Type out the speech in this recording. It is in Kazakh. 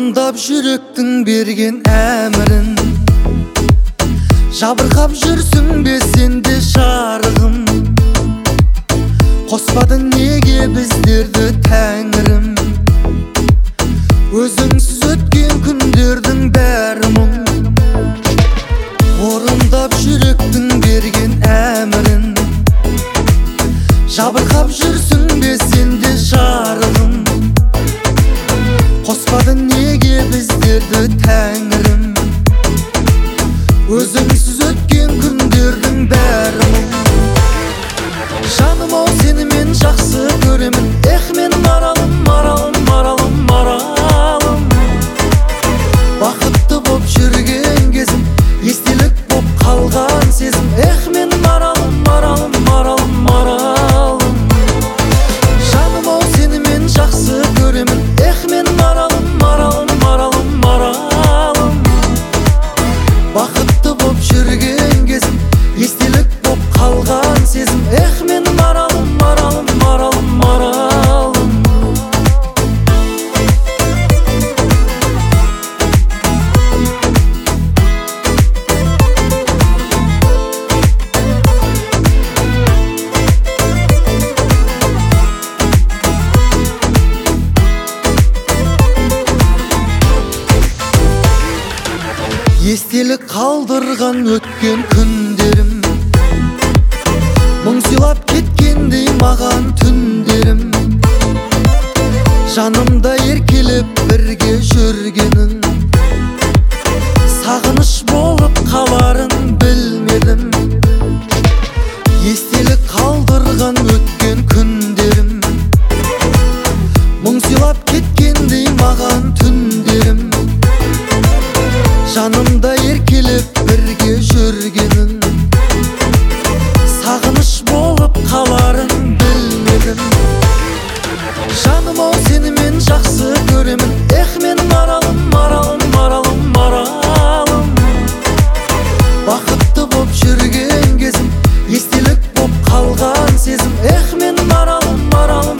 Орындап жүректің берген әмірін, жабырқап жүрсің бе сенде жарығым? Қоспады неге біздерді тәңірім? Өзіңсіз өткен күндердің бәрі мұң. Орындап жүректің берген әмірін, жабырқап жүрсің бе сенде жарығым? Қоспады неге біздерді тәңірім? Өзіңсіз өткен күндердің бәрі мұң. Жаным ау, сені мен жақсы көремін. Ех, менің маралым, маралым, маралым, маралым. Бақытты боп жүрген кезім, естелік боп қалған сезім. Ех, менің маралым, маралым, маралым, маралым. Жаным ау, сені мен жақсы көремін. Ех, менің маралым, маралым, маралым, маралым. Бақытты боп жүрген кезім, естелік боп қалған сезім. Ех, менің маралым, маралым, маралым, маралым. Естелік қалдырған өткен күндерім, мұң сыйлап кеткендей маған түндерім. Жанымда еркелеп бірге жүргенің, сағыныш болып қаларын білмедім. Естелік қалдырған өткен күндерім, мұң сыйлап кеткендей маған түндерім. Жанымда еркелеп бірге жүргенің, сағыныш болып қаларын білмедім. Жаным ау, сені мен жақсы көремін. Ех, менің маралым, маралым, маралым, маралым. Бақытты боп жүрген кезім, естелік боп қалған сезім. Ех, менің маралым, маралым,